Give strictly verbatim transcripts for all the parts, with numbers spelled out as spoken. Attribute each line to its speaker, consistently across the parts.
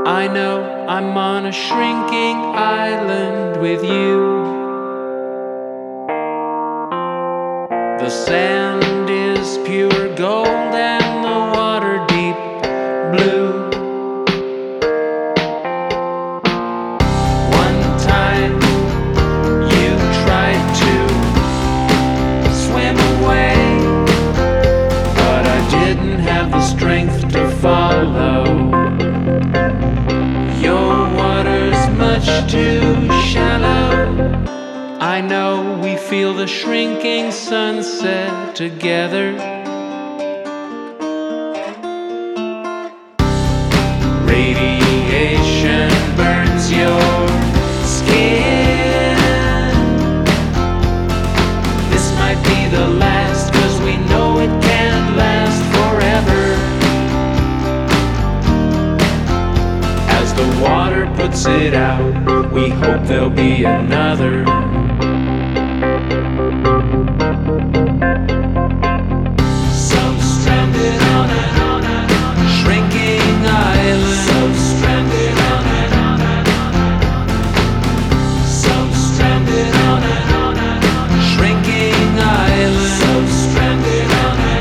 Speaker 1: I know I'm on a shrinking island with you. The sand is pure gold and the water deep blue. One time you tried to swim away, but I didn't have the strength to follow. Your water's much too shallow. I know we feel the shrinking sunset together. Radiation burns your skin. This might be the last, 'cause we know it can't last forever. As the water puts it out, we hope there'll be another. Some stranded on a shrinking island. Some stranded on a Some stranded on a shrinking island. Some stranded on a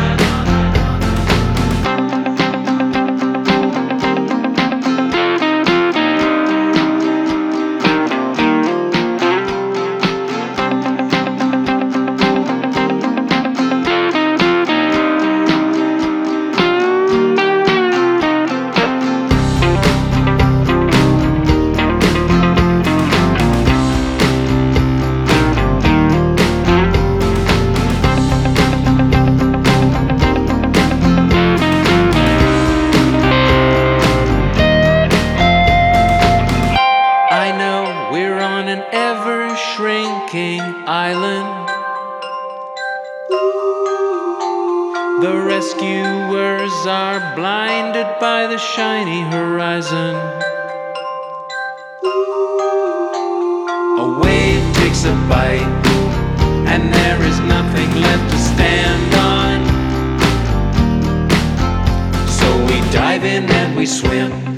Speaker 1: shrinking island. The rescuers are blinded by the shiny horizon. A wave takes a bite, and there is nothing left to stand on. So we dive in and we swim.